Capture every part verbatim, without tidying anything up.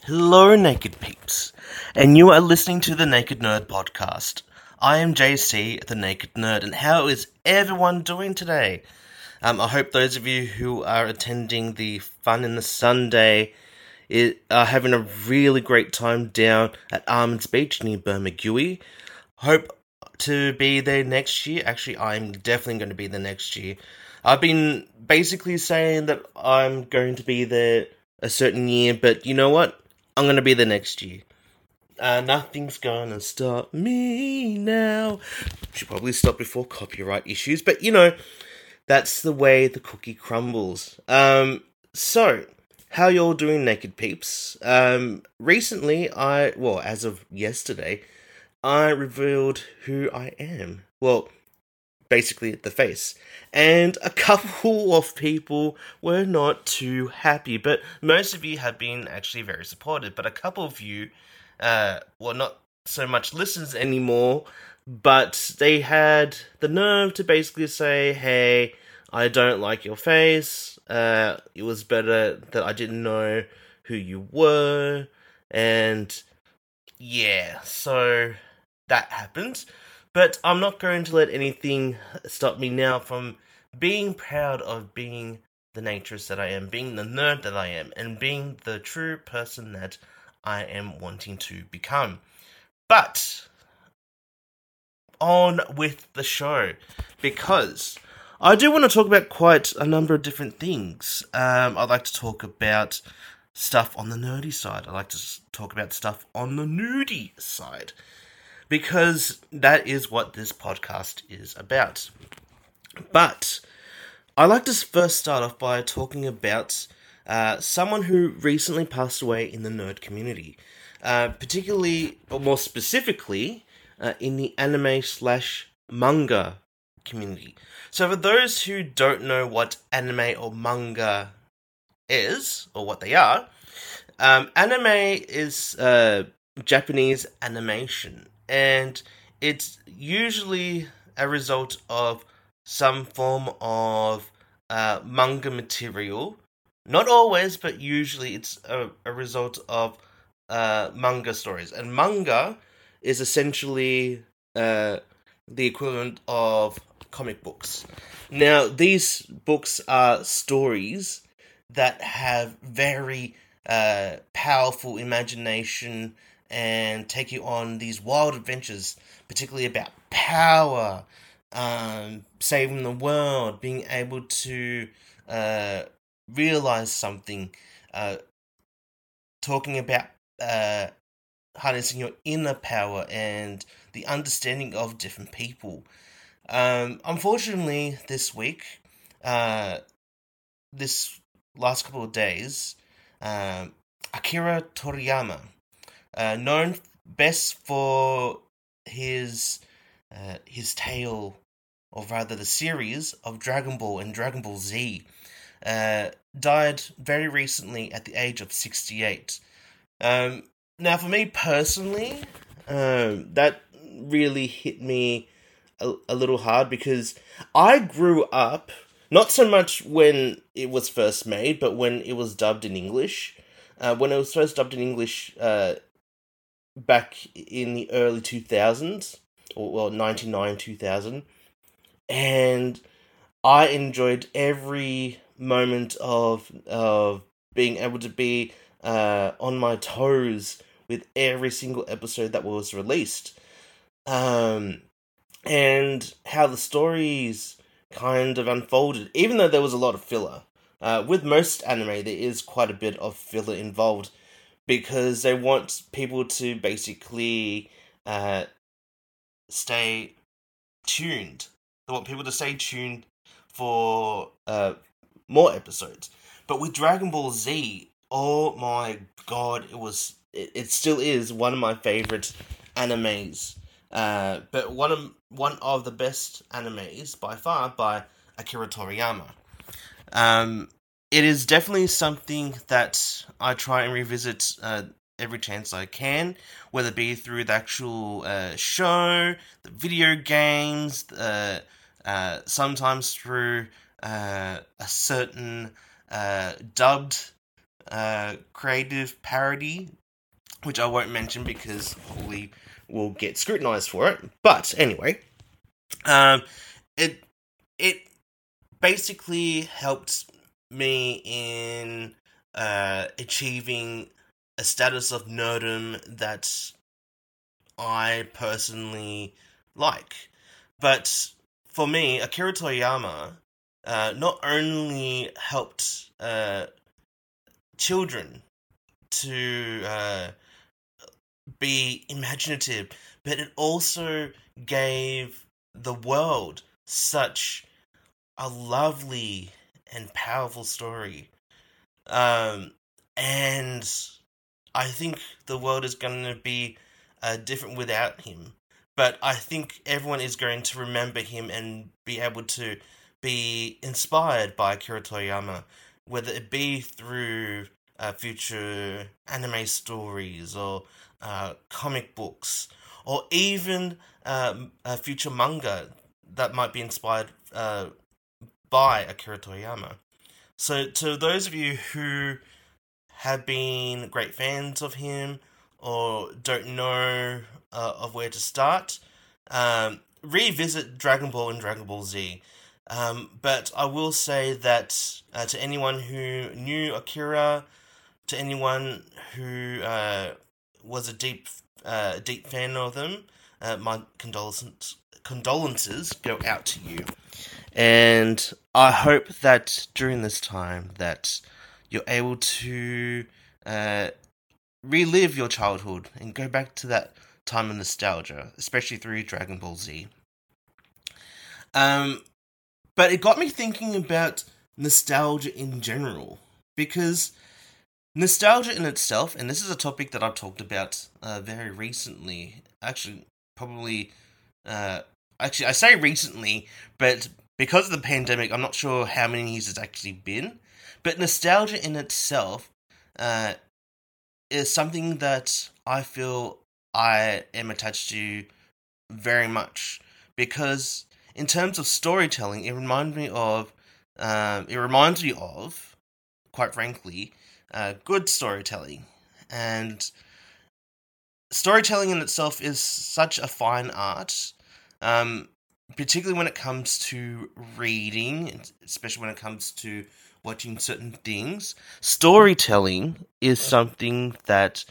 Hello, Naked Peeps, and you are listening to the Naked Nerd Podcast. I am J C, the Naked Nerd, and how is everyone doing today? Um, I hope those of you who are attending the Fun in the Sunday it, are having a really great time down at Armand's Beach near Bermagui. Hope to be there next year. Actually, I'm definitely going to be there next year. I've been basically saying that I'm going to be there a certain year, but you know what? I'm going to be there next year. Uh, nothing's gonna stop me now. Should probably stop before copyright issues, but you know, that's the way the cookie crumbles. Um, so, how y'all doing, Naked Peeps? Um, recently, I, well, as of yesterday, I revealed who I am. Well, basically the face. And a couple of people were not too happy, but most of you have been actually very supportive. But a couple of you, uh, well, not so much listens anymore, but they had the nerve to basically say, hey, I don't like your face. Uh, it was better that I didn't know who you were. And yeah, so that happened. But I'm not going to let anything stop me now from being proud of being the naturist that I am, being the nerd that I am, and being the true person that I am wanting to become. But on with the show, because I do want to talk about quite a number of different things. Um, I'd like to talk about stuff on the nerdy side. I'd like to talk about stuff on the nudie side. Because that is what this podcast is about. But I like to first start off by talking about uh, someone who recently passed away in the nerd community. Uh, particularly, or more specifically, uh, in the anime slash manga community. So for those who don't know what anime or manga is, or what they are, um, anime is uh, Japanese animation. And it's usually a result of some form of uh, manga material. Not always, but usually it's a, a result of uh, manga stories. And manga is essentially uh, the equivalent of comic books. Now, these books are stories that have very uh, powerful imagination and take you on these wild adventures, particularly about power, um, saving the world, being able to uh, realize something, uh, talking about uh, harnessing your inner power and the understanding of different people. Um, unfortunately, this week, uh, this last couple of days, um, Akira Toriyama, Uh, known best for his uh, his tale, or rather the series of Dragon Ball and Dragon Ball Z, uh, died very recently at the age of sixty-eight. Um, now, for me personally, um, that really hit me a, a little hard because I grew up, not so much when it was first made, but when it was dubbed in English. Uh, when it was first dubbed in English, uh, back in the early two thousands, or well, ninety-nine, two thousand, and I enjoyed every moment of of being able to be uh, on my toes with every single episode that was released, um, and how the stories kind of unfolded, even though there was a lot of filler. Uh, with most anime, there is quite a bit of filler involved, because they want people to basically uh, stay tuned. They want people to stay tuned for uh, more episodes. But with Dragon Ball Z, oh my god, it was it, it still is one of my favorite animes. Uh, but one of one of the best animes by far by Akira Toriyama. Um, it is definitely something that I try and revisit uh, every chance I can, whether it be through the actual uh, show, the video games, uh, uh, sometimes through uh, a certain uh, dubbed uh, creative parody, which I won't mention because we will get scrutinized for it. But anyway, um, it it basically helped me in uh, achieving a status of nerdom that I personally like. But for me, Akira Toriyama uh, not only helped uh, children to uh, be imaginative, but it also gave the world such a lovely and powerful story. Um, and I think the world is going to be uh, different without him. But I think everyone is going to remember him and be able to be inspired by Akira Toriyama, whether it be through uh, future anime stories or uh, comic books, or even um, a future manga that might be inspired uh, by Akira Toriyama. So, to those of you who have been great fans of him or don't know uh, of where to start, um, revisit Dragon Ball and Dragon Ball Z. Um, but I will say that uh, to anyone who knew Akira, to anyone who uh, was a deep, uh, deep fan of them, uh, my condolences condolences go out to you. And I hope that during this time that you're able to uh, relive your childhood and go back to that time of nostalgia, especially through Dragon Ball Z. Um, but it got me thinking about nostalgia in general, because nostalgia in itself, and this is a topic that I've talked about uh, very recently, actually, probably, uh, actually, I say recently, but because of the pandemic, I'm not sure how many years it's actually been, but nostalgia in itself uh, is something that I feel I am attached to very much, because in terms of storytelling, it reminds me of, um, it reminds me of, quite frankly, uh, good storytelling. And storytelling in itself is such a fine art, um, particularly when it comes to reading, especially when it comes to watching certain things. Storytelling is something that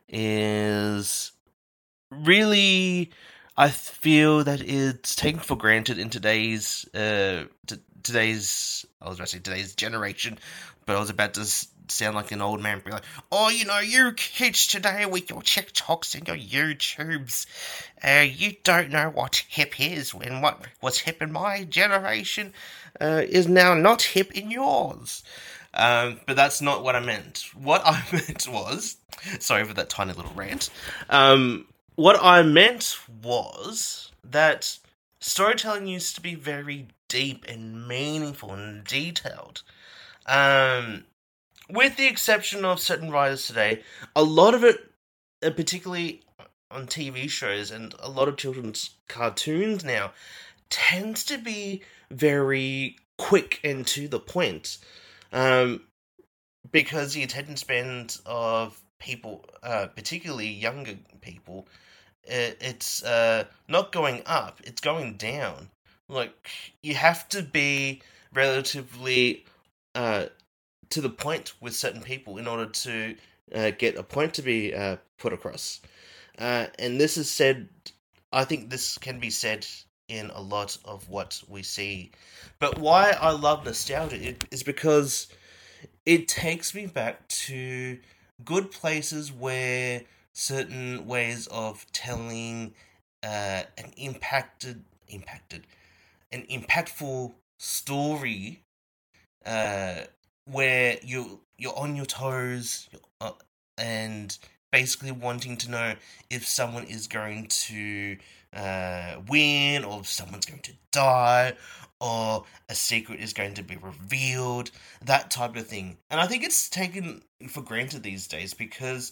is really, I feel that it's taken for granted in today's uh t- today's I was about to say today's generation, but I was about to s- sound like an old man, be like, oh, you know, you kids today with your TikToks and your YouTubes, uh, you don't know what hip is, when what was hip in my generation uh, is now not hip in yours. Um, but that's not what I meant. What I meant was, sorry for that tiny little rant. Um, what I meant was that storytelling used to be very deep and meaningful and detailed. Um, with the exception of certain writers today, a lot of it, uh, particularly on T V shows and a lot of children's cartoons now, tends to be very quick and to the point. Um, because the attention spans of people, uh, particularly younger people, it, it's uh, not going up, it's going down. Like, you have to be relatively uh, to the point with certain people in order to uh, get a point to be uh, put across. Uh, and this is said, I think this can be said in a lot of what we see. But why I love nostalgia is because it takes me back to good places where certain ways of telling uh, an impacted, impacted, an impactful story, uh, where you you're on your toes uh, and basically wanting to know if someone is going to uh, win or if someone's going to die or a secret is going to be revealed, that type of thing. And I think it's taken for granted these days because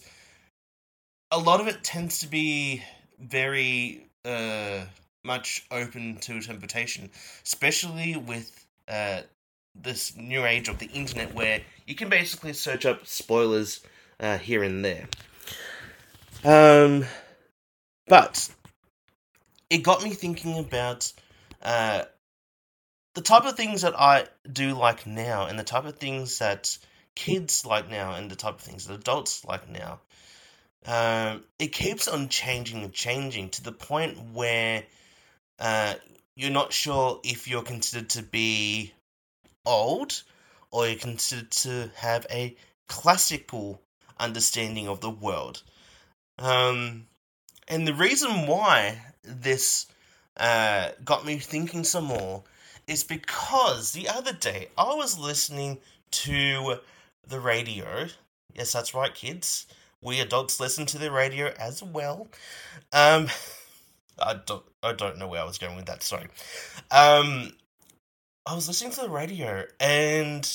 a lot of it tends to be very uh, much open to interpretation, especially with uh, this new age of the internet where you can basically search up spoilers uh, here and there. Um, but it got me thinking about uh, the type of things that I do like now, and the type of things that kids like now, and the type of things that adults like now. Um, it keeps on changing and changing to the point where uh, you're not sure if you're considered to be old or you're considered to have a classical understanding of the world. Um, and the reason why this uh, got me thinking some more is because the other day I was listening to the radio. Yes, that's right, kids. We adults listen to the radio as well. Um, I don't, I don't know where I was going with that. Sorry. Um, I was listening to the radio, and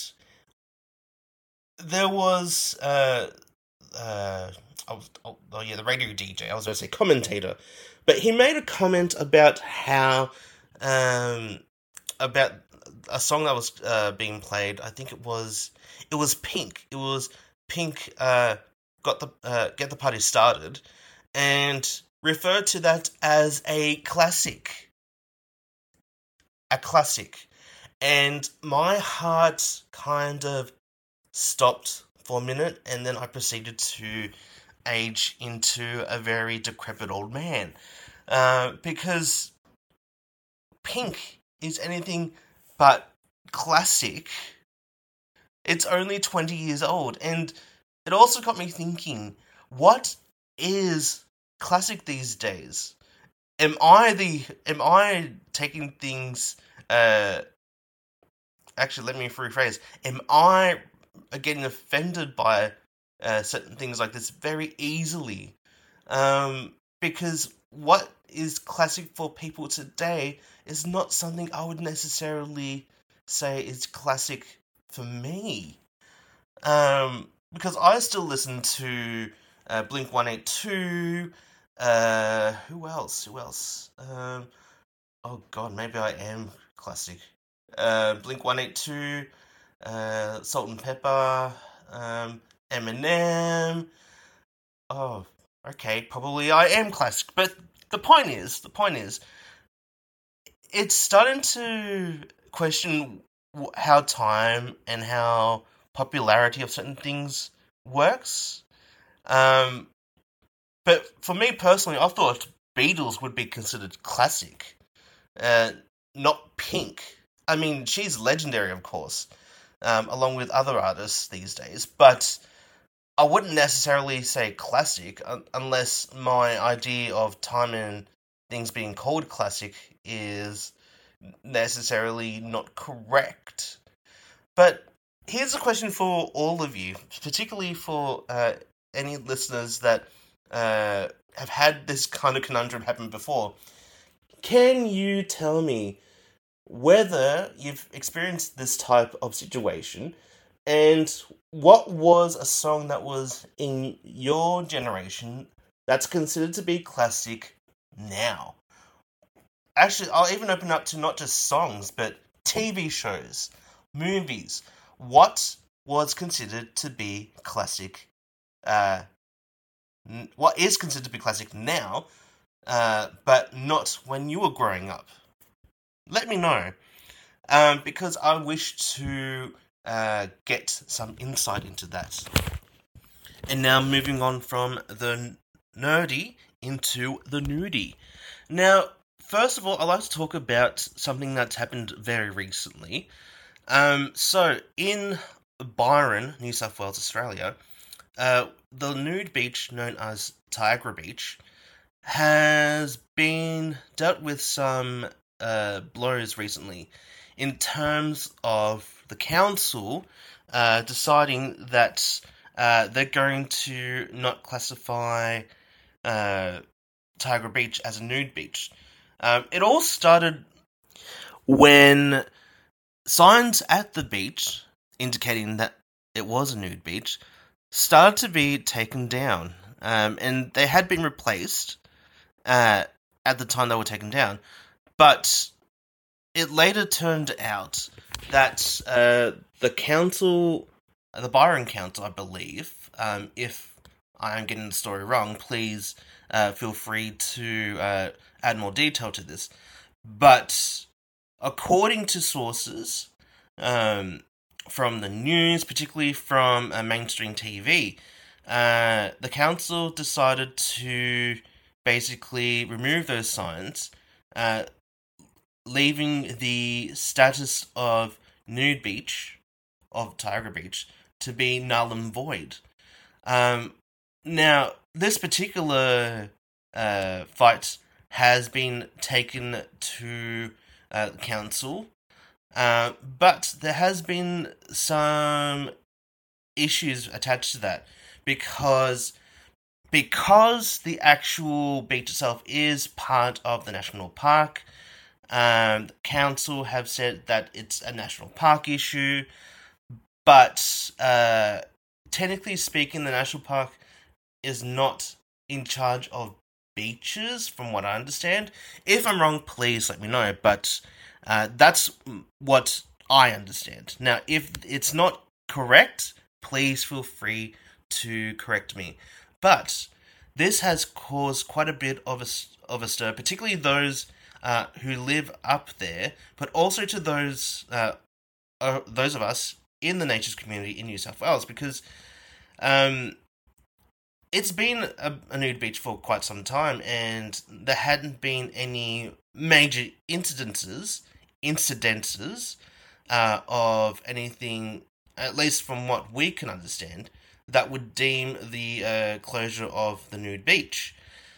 there was uh, uh, I was, oh, oh yeah, the radio D J. I was going to say commentator, but he made a comment about how um about a song that was uh, being played. I think it was it was Pink. It was Pink. Uh, got the uh, Get the Party Started, and referred to that as a classic. A classic. And my heart kind of stopped for a minute, and then I proceeded to age into a very decrepit old man. Uh, because Pink is anything but classic. It's only twenty years old, and it also got me thinking, what is classic these days? Am I the am I taking things uh actually let me rephrase. Am I getting offended by uh, certain things like this very easily? Um because what is classic for people today is not something I would necessarily say is classic for me. Um because I still listen to uh, Blink one eighty-two. Uh, who else? Who else? Um, oh god, maybe I am classic. Uh, Blink one eighty-two, uh, Salt and Pepper, um, Eminem. Oh, okay, probably I am classic. But the point is, the point is, it's starting to question w- how time and how popularity of certain things works. Um, but for me personally, I thought Beatles would be considered classic, uh, not Pink. I mean, she's legendary, of course, um, along with other artists these days, but I wouldn't necessarily say classic un- unless my idea of time and things being called classic is necessarily not correct. But here's a question for all of you, particularly for uh, any listeners that uh, have had this kind of conundrum happen before. Can you tell me whether you've experienced this type of situation, and what was a song that was in your generation that's considered to be classic now? Actually, I'll even open up to not just songs, but T V shows, movies. What was considered to be classic? Uh, n- what is considered to be classic now, uh, but not when you were growing up? Let me know, um, because I wish to uh, get some insight into that. And now moving on from the nerdy into the nudie. Now, first of all, I'd like to talk about something that's happened very recently. Um, so, in Byron, New South Wales, Australia, uh, the nude beach known as Tiagra Beach has been dealt with some uh, blows recently in terms of the council uh, deciding that uh, they're going to not classify uh, Tiger Beach as a nude beach. Um, it all started when signs at the beach indicating that it was a nude beach started to be taken down, um, and they had been replaced uh, at the time they were taken down, but it later turned out that uh, the council, the Byron Council, I believe, um, if I am getting the story wrong, please uh, feel free to uh, add more detail to this. But according to sources um, from the news, particularly from uh, mainstream T V, uh, the council decided to basically remove those signs, uh, leaving the status of nude beach, of Tiger Beach, to be null and void. Um, now, this particular uh, fight has been taken to uh, the council, uh, but there has been some issues attached to that because because the actual beach itself is part of the national park. Um, the council have said that it's a national park issue, but uh, technically speaking, the national park is not in charge of beaches, from what I understand. If I'm wrong, please let me know. But uh, that's what I understand. Now, if it's not correct, please feel free to correct me. But this has caused quite a bit of a, of a stir, particularly those uh, who live up there, but also to those uh, uh, those of us in the nature's community in New South Wales, because um, it's been a, a nude beach for quite some time, and there hadn't been any major incidences, incidences uh, of anything, at least from what we can understand, that would deem the uh, closure of the nude beach.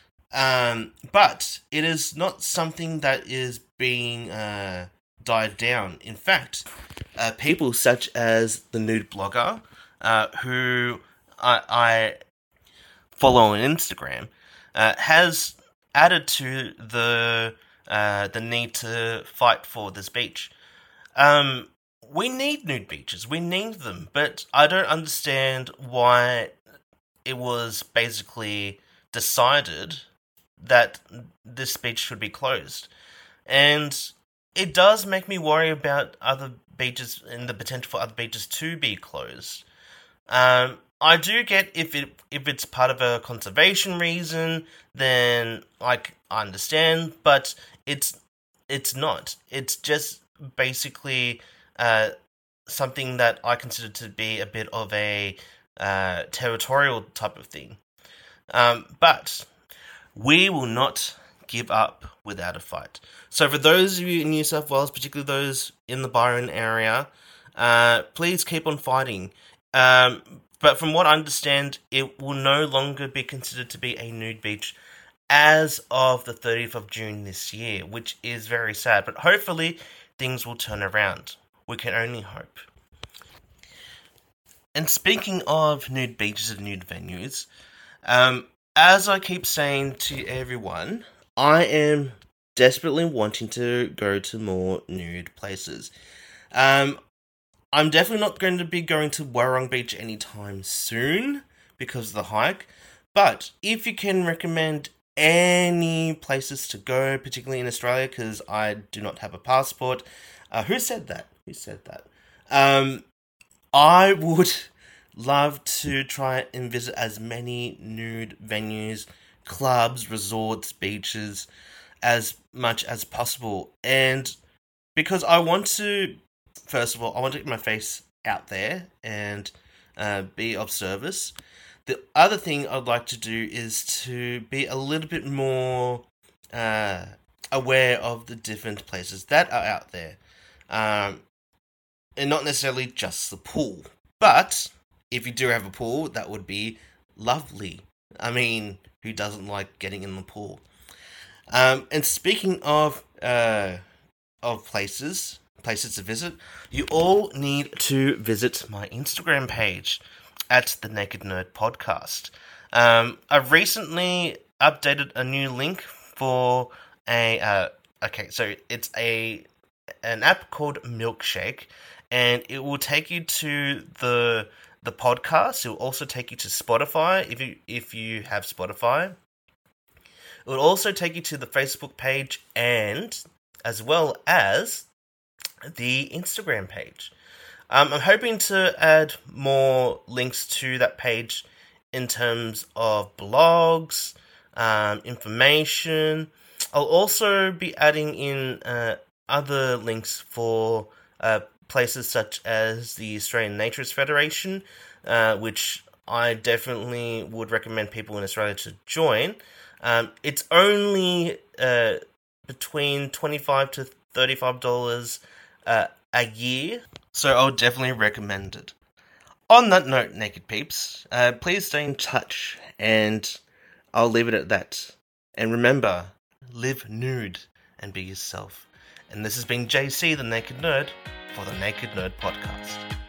Um, but it is not something that is being uh, died down. In fact, uh, people such as the nude blogger, uh, who I, I follow on Instagram, uh, has added to the uh, the need to fight for this beach. Um, we need nude beaches. We need them, but I don't understand why it was basically decided that this beach should be closed. And it does make me worry about other beaches and the potential for other beaches to be closed. Um, I do get if it if it's part of a conservation reason, then like I understand, but it's it's not. It's just basically uh, something that I consider to be a bit of a uh, territorial type of thing. Um, but we will not give up without a fight. So for those of you in New South Wales, particularly those in the Byron area, uh, please keep on fighting. Um, but from what I understand, it will no longer be considered to be a nude beach as of the thirtieth of June this year, which is very sad. But hopefully things will turn around. We can only hope. And speaking of nude beaches and nude venues, um, as I keep saying to everyone, I am desperately wanting to go to more nude places. Um, I'm definitely not going to be going to Warrong Beach anytime soon because of the hike. But if you can recommend any places to go, particularly in Australia, because I do not have a passport. Uh, who said that? Who said that? Um, I would love to try and visit as many nude venues, clubs, resorts, beaches, as much as possible. And because I want to, first of all, I want to get my face out there and uh, be of service. The other thing I'd like to do is to be a little bit more uh, aware of the different places that are out there. Um, and not necessarily just the pool. But if you do have a pool, that would be lovely. I mean, who doesn't like getting in the pool? Um, and speaking of uh, of places, places to visit, you all need to visit my Instagram page at the Naked Nerd Podcast. Um, I've recently updated a new link for a. Uh, okay, so it's a an app called Milkshake, and it will take you to the the podcast. It will also take you to Spotify if you if you have Spotify. It will also take you to the Facebook page, and as well as the Instagram page. Um, I'm hoping to add more links to that page in terms of blogs, um, information. I'll also be adding in uh, other links for uh, places such as the Australian Naturist Federation, uh, which I definitely would recommend people in Australia to join. Um, it's only uh, between twenty-five to thirty-five dollars uh, a year, so I'll definitely recommend it. On that note, Naked Peeps, uh, please stay in touch, and I'll leave it at that. And remember, live nude and be yourself. And this has been J C, the Naked Nerd, for the Naked Nerd Podcast.